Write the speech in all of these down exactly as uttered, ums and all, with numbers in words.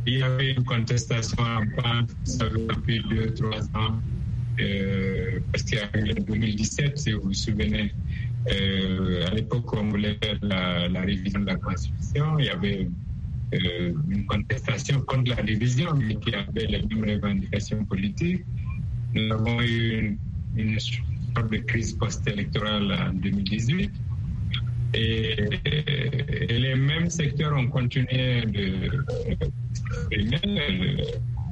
Il y avait une contestation en pente, ça fait depuis deux, trois ans, euh, parce qu'il y a eu en deux mille dix-sept, si vous vous souvenez, euh, à l'époque, on voulait faire la, la révision de la Constitution, il y avait euh, une contestation contre la révision, mais qui avait les mêmes revendications politiques. Nous avons eu une, une sorte de crise post-électorale en deux mille dix-huit. Et, et les mêmes secteurs ont continué de s'exprimer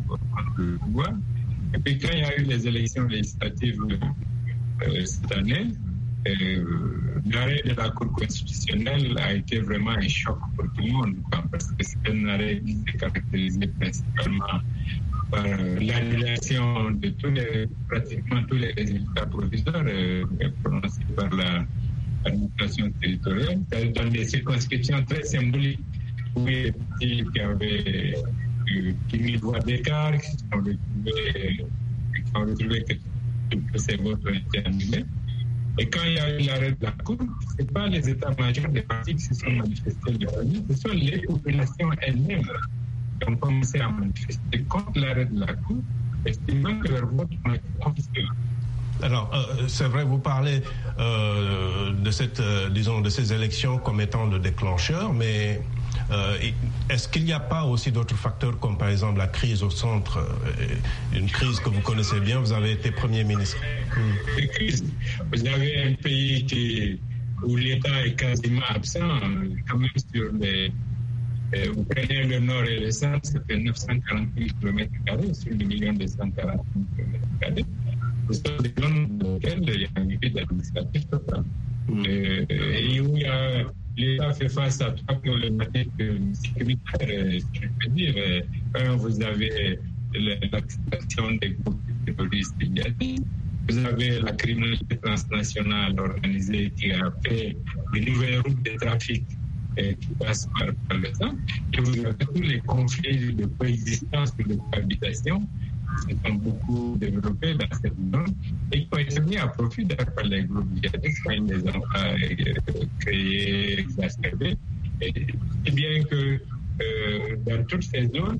le pouvoir. Et puis quand il y a eu les élections législatives euh, cette année, euh, l'arrêt de la Cour constitutionnelle a été vraiment un choc pour tout le monde, parce que c'est un arrêt qui s'est caractérisé principalement par l'annulation de tous les, pratiquement tous les résultats provisoires euh, prononcés par la administration territoriale, dans des circonscriptions très symboliques, où les petits qui avaient eu dix mille voix d'écart, qui ont retrouvé, qui ont retrouvé que, que ces votes ont été annulés. Et quand il y a eu l'arrêt de la Cour, ce n'est pas les états-majors des partis qui se sont manifestés le premier, ce sont les populations elles-mêmes qui ont commencé à manifester contre l'arrêt de la Cour, estimant que leurs votes ont été confisqués. Alors, euh, c'est vrai, vous parlez euh, de cette, euh, disons, de ces élections comme étant le déclencheur, mais euh, est-ce qu'il n'y a pas aussi d'autres facteurs, comme par exemple la crise au centre, euh, une crise que vous connaissez bien, vous avez été Premier ministre. Hum. Vous avez un pays qui, où l'État est quasiment absent, quand même sur les... Euh, vous prenez le nord et le centre, ça fait neuf cent quarante mille kilomètres carrés sur le million deux cent quarante mille kilomètres carrés. Ce sont des zones dans lesquelles il y a un vide administratif total. Mmh. Euh, et où il y a, l'État fait face à trois problématiques sécuritaires, si je peux dire. Un, vous avez l'acceptation des groupes terroristes djihadistes. Vous avez la criminalité transnationale organisée qui a fait de nouvelles routes de trafic et qui passent par, par le temps. Et vous avez tous les conflits de coexistence et de cohabitation qui sont beaucoup développés dans cette zone et qui ont été mis à profit par les groupes djihadistes quand ils les ont euh, créés, exacerbés. Et, et bien que euh, dans toutes ces zones,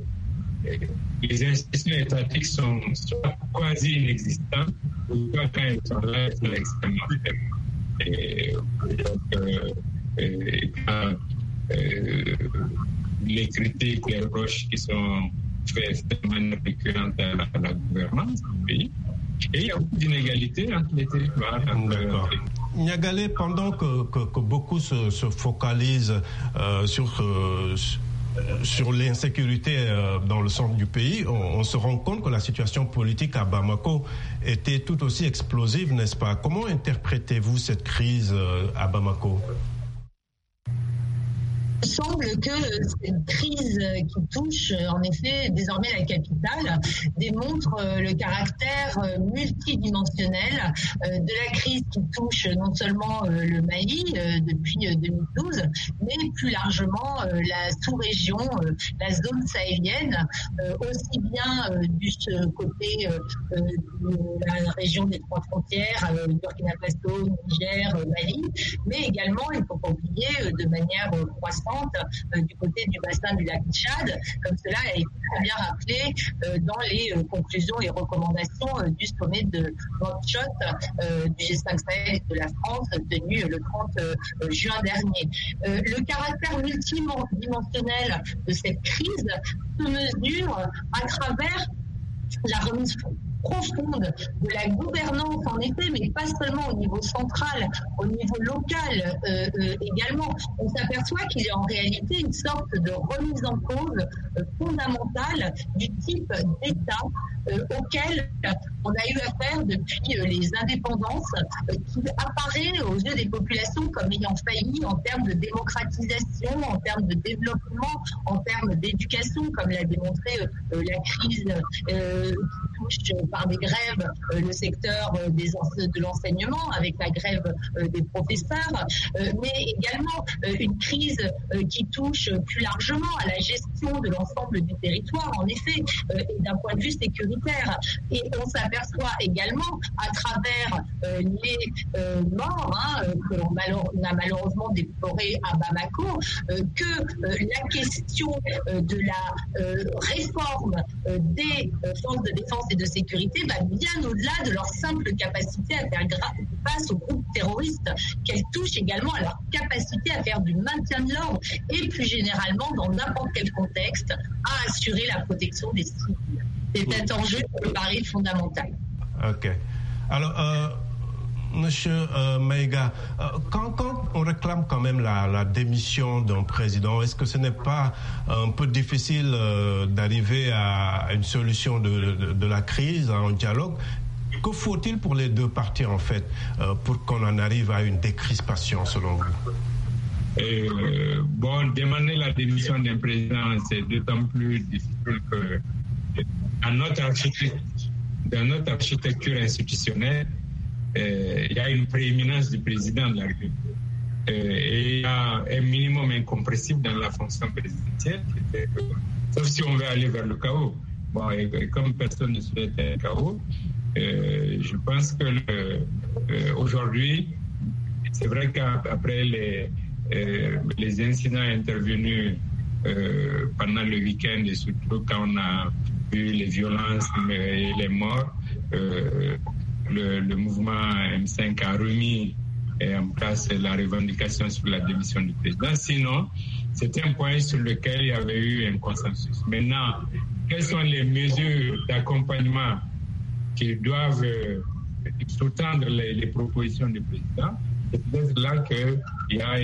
les institutions étatiques sont soit quasi inexistantes ou soit quand elles sont là, elles sont extrêmement faibles. Et donc, euh, et quand euh, les critiques, les reproches qui sont faites de manière récurrente à la, à la gouvernance du pays, et il y a beaucoup d'inégalités entre les territoires. D'accord. Niagalé, pendant que, que, que beaucoup se, se focalisent euh, sur... Euh, sur l'insécurité euh, dans le centre du pays, on, on se rend compte que la situation politique à Bamako était tout aussi explosive, n'est-ce pas? Comment interprétez-vous cette crise euh, à Bamako? Il semble que cette crise qui touche en effet désormais la capitale démontre le caractère multidimensionnel de la crise qui touche non seulement le Mali depuis deux mille douze, mais plus largement la sous-région, la zone sahélienne, aussi bien du côté de la région des trois frontières, Burkina Faso, Niger, Mali, mais également, il ne faut pas oublier, de manière croissante, Euh, du côté du bassin du lac Tchad, comme cela a été très bien rappelé euh, dans les euh, conclusions et recommandations euh, du sommet de Nouakchott euh, du G cinq Sahel de la France tenu euh, le trente juin dernier. Euh, le caractère multidimensionnel de cette crise se mesure à travers la remise profonde de la gouvernance, en effet, mais pas seulement au niveau central, au niveau local euh, euh, également. On s'aperçoit qu'il y a en réalité une sorte de remise en cause euh, fondamentale du type d'État euh, auquel on a eu affaire depuis euh, les indépendances, euh, qui apparaît aux yeux des populations comme ayant failli en termes de démocratisation, en termes de développement, en termes d'éducation, comme l'a démontré euh, la crise euh, qui touche par des grèves le secteur des, de l'enseignement, avec la grève des professeurs, mais également une crise qui touche plus largement à la gestion de l'ensemble du territoire, en effet, et d'un point de vue sécuritaire. Et on s'aperçoit également, à travers les morts hein, que l'on a malheureusement déploré à Bamako, que la question de la réforme des forces de défense et de sécurité va bien au-delà de leur simple capacité à faire face aux groupes terroristes, qu'elle touche également à leur capacité à faire du maintien de l'ordre et plus généralement dans n'importe quel contexte à assurer la protection des civils. C'est un enjeu qui me paraît fondamental. Ok. Alors, euh, Monsieur euh, Maïga, euh, quand, quand on réclame quand même la, la démission d'un président, est-ce que ce n'est pas un peu difficile euh, d'arriver à une solution de, de, de la crise, à un dialogue? Que faut-il pour les deux parties, en fait, euh, pour qu'on en arrive à une décrispation, selon vous? Euh, bon, demander la démission d'un président, c'est d'autant plus difficile que dans notre architecture, dans notre architecture institutionnelle, euh, il y a une prééminence du président de la République. Euh, et il y a un minimum incompressible dans la fonction présidentielle, sauf si on veut aller vers le chaos. Bon, et, et comme personne ne souhaite un chaos, euh, je pense que le, euh, aujourd'hui, c'est vrai qu'après les, euh, les incidents intervenus euh, pendant le week-end, et surtout quand on a vu les violences et les morts, euh, le, le mouvement M cinq a remis en place la revendication sur la démission du président. Sinon, c'est un point sur lequel il y avait eu un consensus. Maintenant, quelles sont les mesures d'accompagnement qui doivent euh, sous-tendre les, les propositions du président? C'est peut-être là qu'il y a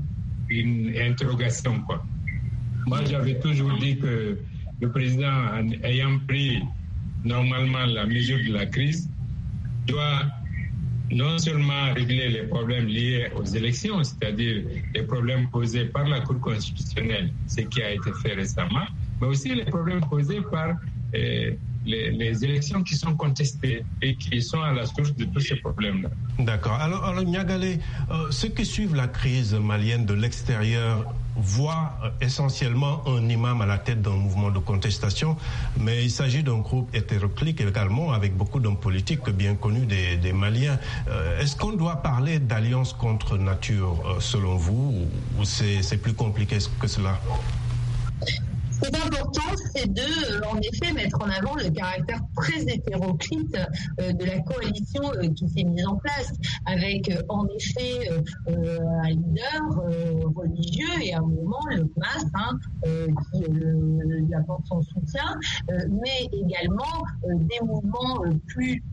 une interrogation, quoi. Moi, j'avais toujours dit que le président, ayant pris normalement la mesure de la crise, doit non seulement régler les problèmes liés aux élections, c'est-à-dire les problèmes posés par la Cour constitutionnelle, ce qui a été fait récemment, mais aussi les problèmes posés par euh, les, les élections qui sont contestées et qui sont à la source de tous ces problèmes-là. D'accord. Alors, alors Niagalé, euh, ceux qui suivent la crise malienne de l'extérieur voient euh, essentiellement un imam à la tête d'un mouvement de contestation, mais il s'agit d'un groupe hétéroclite également avec beaucoup d'hommes politiques bien connus des, des Maliens. Euh, est-ce qu'on doit parler d'alliance contre nature euh, selon vous, ou, ou c'est, c'est plus compliqué que cela? Ce qui est important, c'est de, en effet, mettre en avant le caractère très hétéroclite euh, de la coalition euh, qui s'est mise en place, avec euh, en effet euh, un leader euh, religieux et à un moment, le M A S, hein, euh, qui euh, lui apporte son soutien, euh, mais également euh, des mouvements euh, plus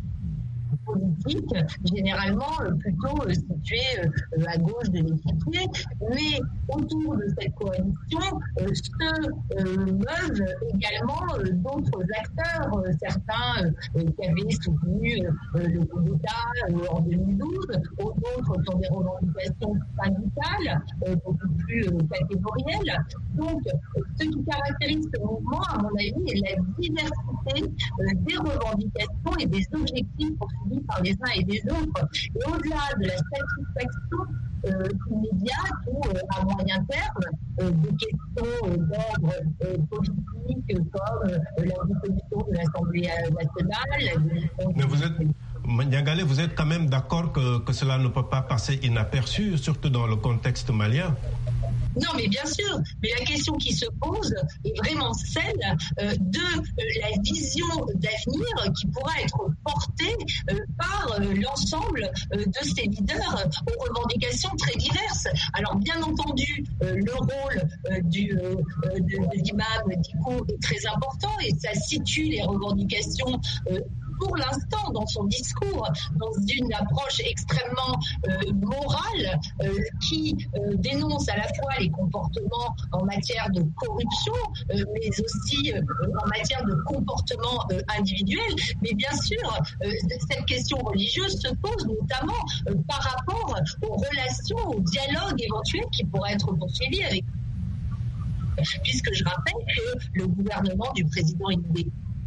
politique, généralement euh, plutôt euh, situé euh, à gauche de l'échiquier, mais autour de cette coalition euh, se euh, meuvent également euh, d'autres acteurs, euh, certains euh, qui avaient soutenu euh, le coup d'État euh, en deux mille douze, d'autres qui ont des revendications syndicales euh, beaucoup plus euh, catégorielles. Donc, euh, ce qui caractérise ce mouvement, à mon avis, est la diversité euh, des revendications et des objectifs poursuivis par les uns et les autres. Et au-delà de la satisfaction euh, immédiate ou euh, à moyen terme euh, des questions euh, d'ordre euh, politique euh, comme euh, la dissolution de l'Assemblée nationale, la dissolution Mais vous êtes... Niagalé, vous êtes quand même d'accord que, que cela ne peut pas passer inaperçu, surtout dans le contexte malien? Non, mais bien sûr. Mais la question qui se pose est vraiment celle euh, de euh, la vision d'avenir qui pourra être portée euh, par euh, l'ensemble euh, de ces leaders euh, aux revendications très diverses. Alors, bien entendu, euh, le rôle euh, du, euh, de, de l'imam Dicko est très important et ça situe les revendications euh, pour l'instant dans son discours, dans une approche extrêmement euh, morale euh, qui euh, dénonce à la fois les comportements en matière de corruption, euh, mais aussi euh, en matière de comportement euh, individuel. Mais bien sûr, euh, cette question religieuse se pose notamment euh, par rapport aux relations, au dialogue éventuel qui pourrait être poursuivi avec... Puisque je rappelle que le gouvernement du président Idé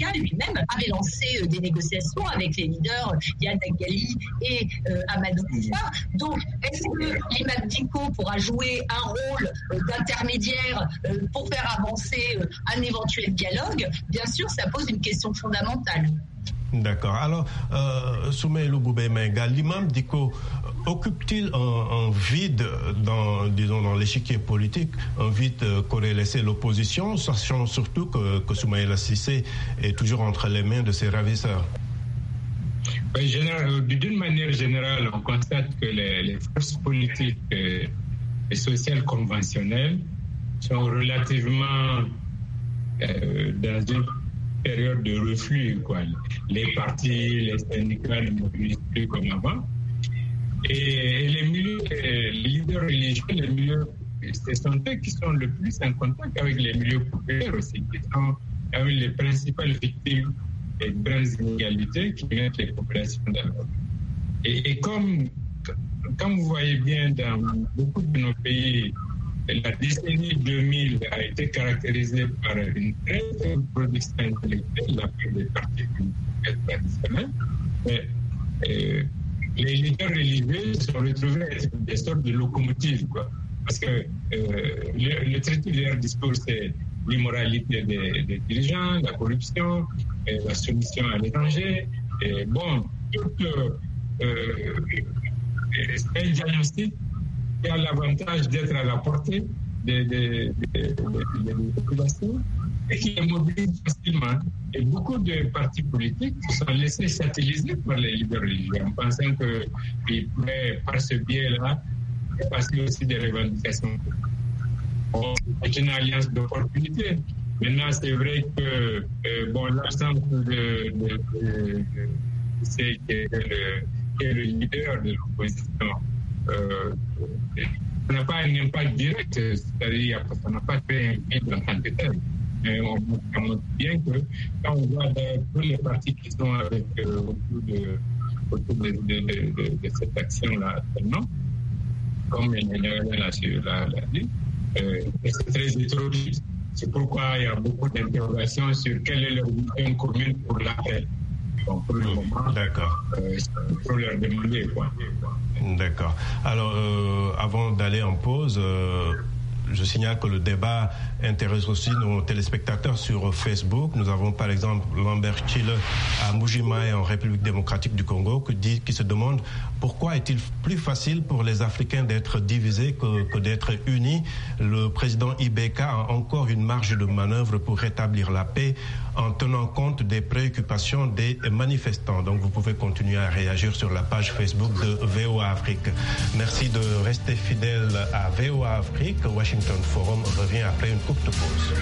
Bouteflika lui-même avait lancé euh, des négociations avec les leaders Yad Gali et euh, Amadou Koufa. Donc, est-ce que l'imam Dicko pourra jouer un rôle euh, d'intermédiaire euh, pour faire avancer euh, un éventuel dialogue? Bien sûr, ça pose une question fondamentale. D'accord. Alors, euh, Soumaïlou Boubé-Menga, l'imam Dicko occupe-t-il un, un vide dans, disons, dans l'échiquier politique, un vide euh, qu'aurait laissé l'opposition, sachant surtout que, que Soumaïla Cissé est toujours entre les mains de ses ravisseurs? Oui, général, d'une manière générale, on constate que les, les forces politiques et, et sociales conventionnelles sont relativement euh, dans une période de reflux, quoi. Les partis, les syndicats ne mobilisent plus comme avant. Et, et les milieux, les leaders religieux, les milieux, ce sont eux qui sont le plus en contact avec les milieux populaires aussi, qui sont avec les principales victimes des grandes inégalités qui mettent les populations dans l'ordre. Et, et comme, comme vous voyez bien dans beaucoup de nos pays, la décennie deux mille a été caractérisée par une très faible production intellectuelle de la part des partis traditionnels. Mais euh, les leaders religieux se sont retrouvés à être des sortes de locomotives, quoi. Parce que euh, le, le traité de leur discours, c'est l'immoralité des, des dirigeants, la corruption, et la soumission à l'étranger. Et bon, tout euh, euh, un diagnostic qui a l'avantage d'être à la portée des, des, des, des, des populations et qui les mobilise facilement. Et beaucoup de partis politiques se sont laissés satelliser par les leaders religieux en pensant qu'ils pourraient, par ce biais-là, passer aussi des revendications. Bon, c'est une alliance d'opportunités. Maintenant, c'est vrai que euh, bon, l'absence de, de, de, de, de c'est qui est le, qui est le leader de l'opposition, euh, ça n'a pas un impact direct, c'est-à-dire ça n'a pas fait un vide en tant que tel. Mais on, on montre bien que quand on voit tous les partis qui sont avec, euh, autour, de, autour de, de, de, de, de cette action-là actuellement, comme il l'a dit, euh, c'est très hétérogène. C'est pourquoi il y a beaucoup d'interrogations sur quelle est leur vision commune pour la paix. Donc, pour le moment, d'accord. Euh, il faut leur demander quoi. D'accord. Alors, euh, avant d'aller en pause, euh, je signale que le débat intéresse aussi nos téléspectateurs sur Facebook. Nous avons par exemple Lambert Chile à Mbuji-Mayi en République démocratique du Congo qui, dit, qui se demande pourquoi est-il plus facile pour les Africains d'être divisés que, que d'être unis. Le président Ibeka a encore une marge de manœuvre pour rétablir la paix en tenant compte des préoccupations des manifestants. Donc vous pouvez continuer à réagir sur la page Facebook de V O A Afrique. Merci de rester fidèle à V O A Afrique. Washington Forum revient après une courte pause.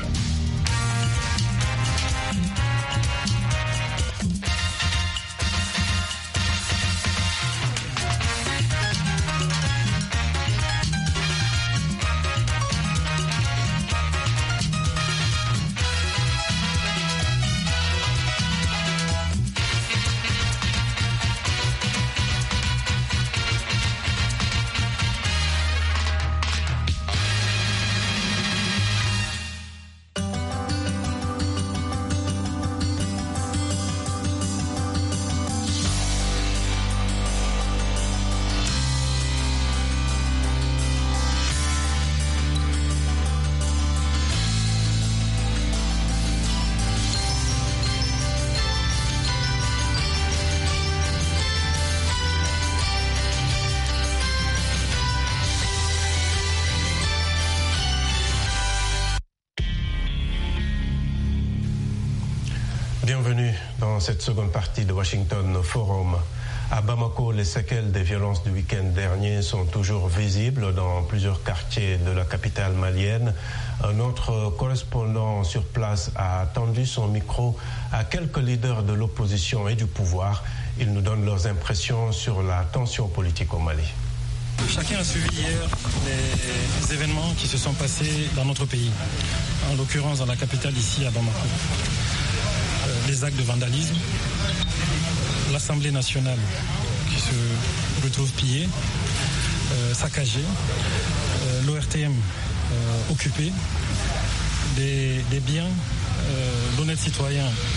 Bienvenue dans cette seconde partie de Washington Forum. À Bamako, les séquelles des violences du week-end dernier sont toujours visibles dans plusieurs quartiers de la capitale malienne. Notre correspondant sur place a tendu son micro à quelques leaders de l'opposition et du pouvoir. Ils nous donnent leurs impressions sur la tension politique au Mali. Chacun a suivi hier les événements qui se sont passés dans notre pays, en l'occurrence dans la capitale ici à Bamako. Euh, les actes de vandalisme, l'Assemblée nationale qui se retrouve pillée, euh, saccagée, euh, l'O R T M euh, occupé, des, des biens euh, d'honnêtes citoyens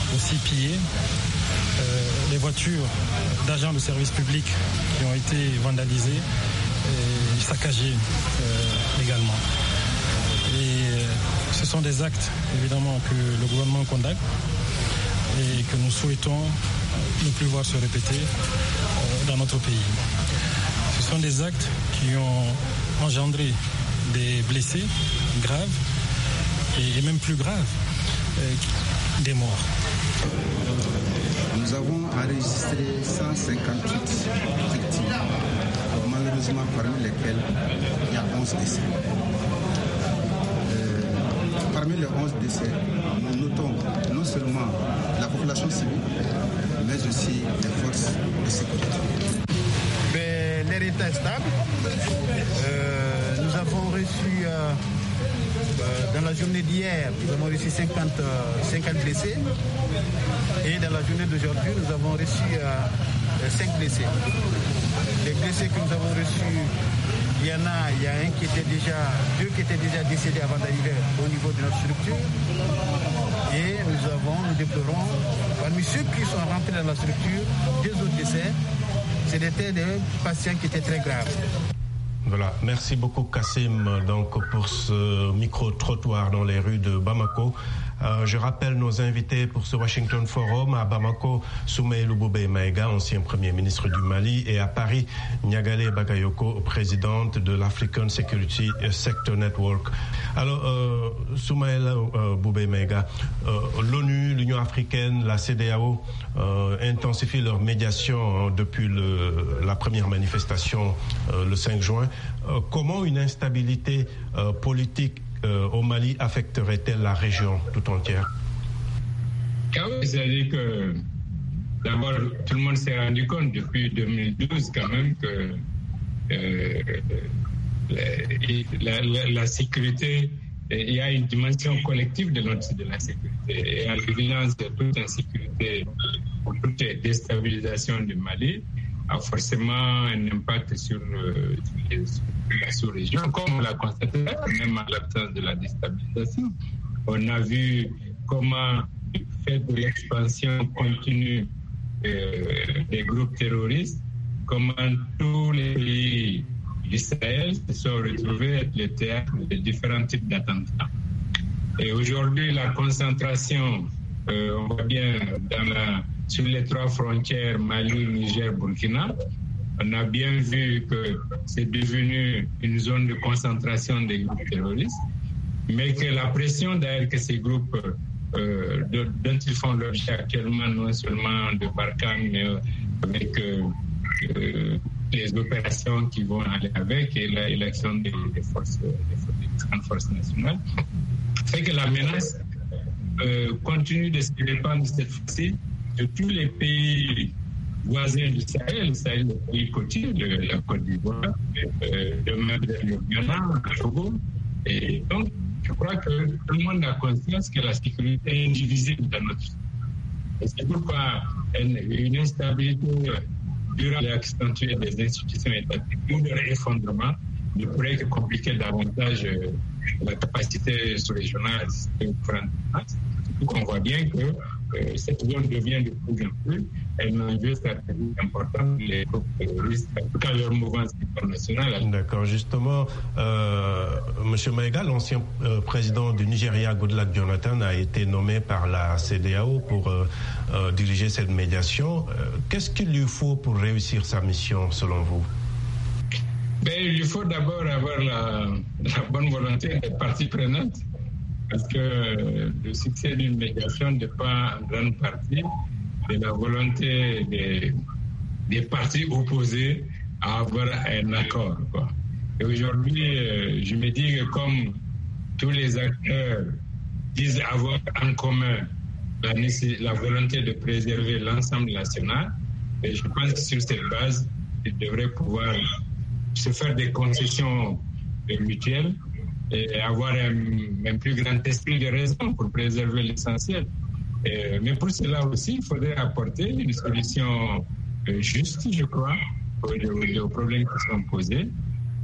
aussi pillés. Euh, les voitures d'agents de service public qui ont été vandalisées et saccagées euh, également. Et euh, ce sont des actes, évidemment, que le gouvernement condamne et que nous souhaitons ne plus voir se répéter euh, dans notre pays. Ce sont des actes qui ont engendré des blessés graves et même plus graves, euh, des morts. Nous avons enregistré cent cinquante-huit victimes, malheureusement parmi lesquelles il y a onze décès. Euh, parmi les onze décès, nous notons non seulement la population civile, mais aussi les forces de sécurité. Mais l'air est stable. Euh, nous avons reçu, euh, euh, dans la journée d'hier, nous avons reçu cinquante, euh, cinquante blessés. Et dans la journée d'aujourd'hui, nous avons reçu euh, cinq blessés. Les blessés que nous avons reçus, il y en a, il y a un qui était déjà, deux qui étaient déjà décédés avant d'arriver au niveau de notre structure. Et nous avons, nous déplorons, parmi ceux qui sont rentrés dans la structure, deux autres décès, c'était des patients qui étaient très graves. Voilà, merci beaucoup Kassim donc, pour ce micro-trottoir dans les rues de Bamako. Euh, je rappelle nos invités pour ce Washington Forum. À Bamako, Soumaïlou Boubèye Maïga, ancien Premier ministre du Mali, et à Paris, Niagalé Bagayoko, présidente de l'African Security Sector Network. Alors, euh, Soumaïlou euh, Boubèye Maïga, euh, l'ONU, l'Union africaine, la C E D E A O euh, intensifient leur médiation hein, depuis le, la première manifestation euh, le cinq juin. Euh, comment une instabilité euh, politique Euh, au Mali affecterait-elle la région tout entière? Ah oui, c'est-à-dire que d'abord, tout le monde s'est rendu compte depuis deux mille douze quand même que euh, la, la, la sécurité, il y a une dimension collective de, notre, de la sécurité. Et à l'évidence de toute insécurité ou toute déstabilisation du Mali a forcément un impact sur, euh, les, sur la sous-région, comme on l'a constaté, même à l'absence de la déstabilisation. On a vu comment, du fait de l'expansion continue euh, des groupes terroristes, comment tous les pays du Sahel se sont retrouvés être le théâtre de différents types d'attentats. Et aujourd'hui, la concentration, euh, on voit bien dans la sur les trois frontières, Mali, Niger, Burkina, on a bien vu que c'est devenu une zone de concentration des groupes terroristes, mais que la pression d'ailleurs que ces groupes euh, de, dont ils font l'objet actuellement, non seulement de Barkhane, mais avec euh, euh, les opérations qui vont aller avec et l'action des, des forces, des, des grandes forces nationales, fait que la menace euh, continue de se répandre cette fois-ci de tous les pays voisins du Sahel, Sahel, les pays côtiers de la Côte d'Ivoire, euh, de même le Ghana, le Togo. Et donc, je crois que tout le monde a conscience que la sécurité est indivisible dans notre pays. Et c'est pourquoi une, une instabilité durant l'accentuer des institutions étatiques ou leur effondrement ne pourrait que compliquer davantage euh, la capacité sous-régionale de prendre en place. Donc, on voit bien que Euh, cette zone devient de plus en plus un enjeu stratégique important pour les groupes terroristes, en tout cas leur mouvance internationale. D'accord, justement, euh, M. Maïga, l'ancien euh, président du Nigeria, Goodluck Jonathan, a été nommé par la C E D E A O pour euh, euh, diriger cette médiation. Euh, qu'est-ce qu'il lui faut pour réussir sa mission, selon vous? Ben, il lui faut d'abord avoir la, la bonne volonté des parties prenantes. Parce que le succès d'une médiation dépend en grande partie de la volonté des, des partis opposés à avoir un accord, quoi. Et aujourd'hui, je me dis que comme tous les acteurs disent avoir en commun la, la volonté de préserver l'ensemble national, et je pense que sur cette base, ils devraient pouvoir se faire des concessions mutuelles et avoir un, un plus grand esprit de raison pour préserver l'essentiel. Et, mais pour cela aussi, il faudrait apporter une solution euh, juste, je crois, aux, aux problèmes qui sont posés.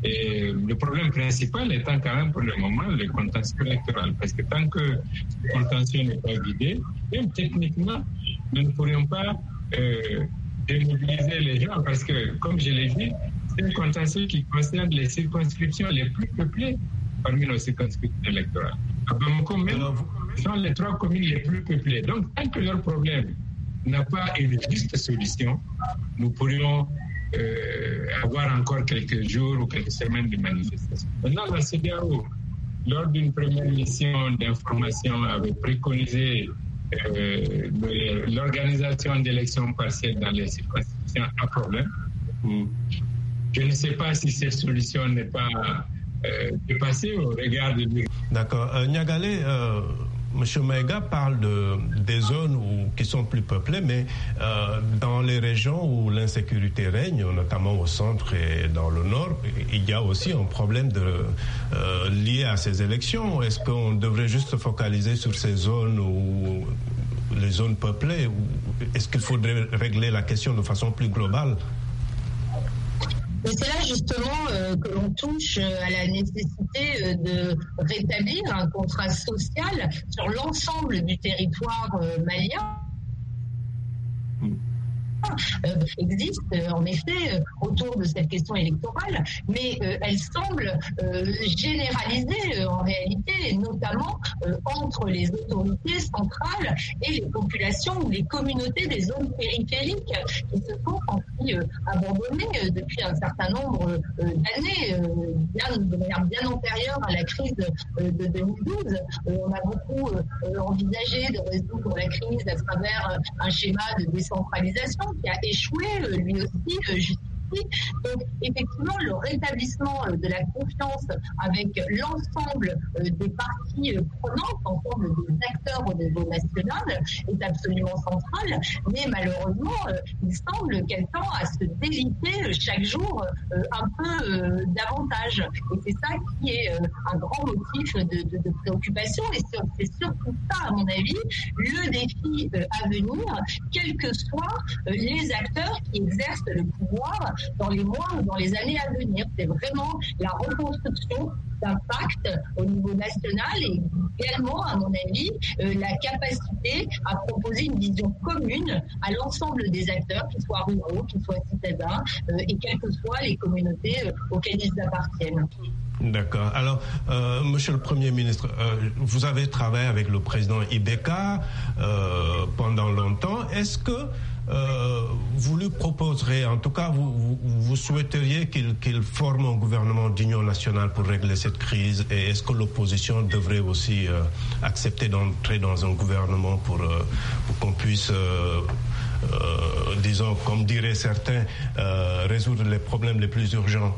Et le problème principal étant quand même pour le moment le contentieux électoral. Parce que tant que le contentieux n'est pas vidé, même techniquement, nous ne pourrions pas euh, démobiliser les gens. Parce que, comme je l'ai dit, c'est un contentieux qui concerne les circonscriptions les plus peuplées parmi nos circonscriptions électorales. À Bamako même, sont les trois communes les plus peuplées. Donc, tant que leur problème n'a pas une juste solution, nous pourrions euh, avoir encore quelques jours ou quelques semaines de manifestation. Maintenant, la C E D E A O, lors d'une première mission d'information, avait préconisé euh, l'organisation d'élections partielles dans les circonscriptions à problème. Je ne sais pas si cette solution n'est pas euh, dépassée au regard de... D'accord. Euh, Niagalé, euh... M. Maïga parle de, des zones où, qui sont plus peuplées, mais euh, dans les régions où l'insécurité règne, notamment au centre et dans le nord, il y a aussi un problème de, euh, lié à ces élections. Est-ce qu'on devrait juste se focaliser sur ces zones où les zones peuplées, ou est-ce qu'il faudrait régler la question de façon plus globale? Et c'est là justement euh, que l'on touche à la nécessité euh, de rétablir un contrat social sur l'ensemble du territoire euh, malien. Euh, existe euh, en effet euh, autour de cette question électorale, mais euh, elle semble euh, généralisée euh, en réalité, notamment euh, entre les autorités centrales et les populations ou les communautés des zones périphériques qui se sont senties euh, abandonnées euh, depuis un certain nombre euh, d'années, euh, bien, de manière bien antérieure à la crise euh, de deux mille douze. Euh, on a beaucoup euh, envisagé de résoudre la crise à travers euh, un schéma de décentralisation qui a échoué, lui aussi, jusqu'ici. Donc, effectivement, le rétablissement de la confiance avec l'ensemble des parties prenantes, l'ensemble des acteurs au niveau national, est absolument central. Mais malheureusement, il semble qu'elle tend à se déliter chaque jour un peu davantage. Et c'est ça qui est un grand motif de, de, de préoccupation. Et c'est surtout ça, à mon avis, le défi à venir, quels que soient les acteurs qui exercent le pouvoir dans les mois ou dans les années à venir. C'est vraiment la reconstruction d'un pacte au niveau national et également, à mon avis, euh, la capacité à proposer une vision commune à l'ensemble des acteurs, qu'ils soient ruraux, qu'ils soient citadins, euh, et quelles que soient les communautés euh, auxquelles ils appartiennent. D'accord. Alors, euh, Monsieur le Premier ministre, euh, vous avez travaillé avec le président Ibeka euh, pendant longtemps. Est-ce que euh, vous lui proposerez, en tout cas, vous, vous, vous souhaiteriez qu'il qu'il forme un gouvernement d'union nationale pour régler cette crise? Et est-ce que l'opposition devrait aussi euh, accepter d'entrer dans un gouvernement pour, euh, pour qu'on puisse, euh, euh, disons, comme diraient certains, euh, résoudre les problèmes les plus urgents?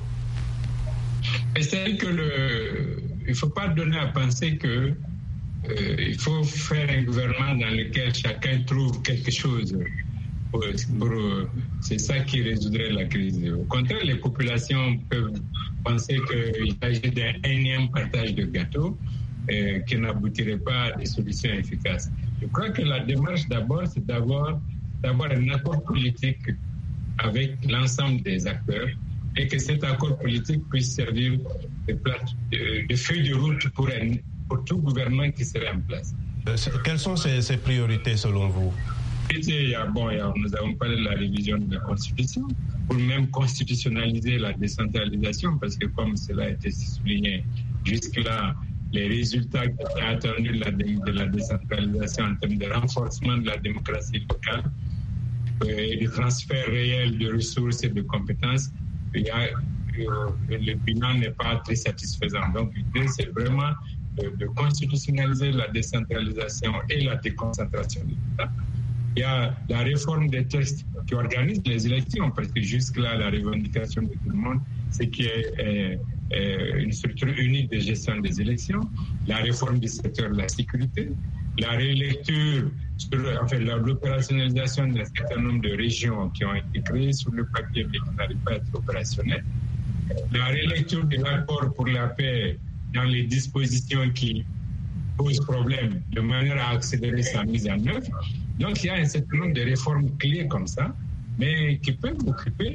C'est que le, il ne faut pas donner à penser que euh, il faut faire un gouvernement dans lequel chacun trouve quelque chose. Pour, pour, c'est ça qui résoudrait la crise. Au contraire, les populations peuvent penser qu'il s'agit d'un énième partage de gâteau euh, qui n'aboutirait pas à des solutions efficaces. Je crois que la démarche d'abord, c'est d'avoir, d'avoir un accord politique avec l'ensemble des acteurs, et que cet accord politique puisse servir de, plate, de, de feuille de route pour, un, pour tout gouvernement qui serait en place. Quelles sont ces, ces priorités selon vous? Il y a, bon, il y a, nous avons parlé de la révision de la Constitution, pour même constitutionnaliser la décentralisation, parce que comme cela a été souligné jusque-là, les résultats qui sont attendus de la, de la décentralisation en termes de renforcement de la démocratie locale et du transfert réel de ressources et de compétences, il y a, euh, le bilan n'est pas très satisfaisant. Donc l'idée, c'est vraiment de, de constitutionnaliser la décentralisation et la déconcentration de l'État. Il y a la réforme des textes qui organisent les élections, parce que jusque-là, la revendication de tout le monde, c'est qu'il y ait euh, une structure unique de gestion des élections, la réforme du secteur de la sécurité, la rélecture, sur, enfin, l'opérationnalisation d'un certain nombre de régions qui ont été créées sur le papier mais qui n'arrivent pas à être opérationnelles, la relecture de l'accord pour la paix dans les dispositions qui posent problème de manière à accélérer sa mise en œuvre. Donc il y a un certain nombre de réformes clés comme ça, mais qui peuvent occuper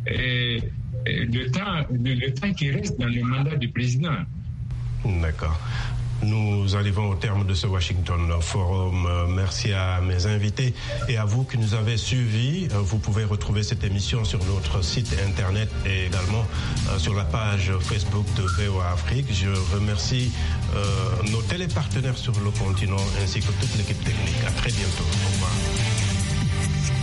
et, et le, temps, le, le temps qui reste dans le mandat du président. D'accord. Nous arrivons au terme de ce Washington Forum. Merci à mes invités et à vous qui nous avez suivis. Vous pouvez retrouver cette émission sur notre site internet et également sur la page Facebook de V O A Afrique. Je remercie euh, nos télépartenaires sur le continent ainsi que toute l'équipe technique. À très bientôt. Au revoir.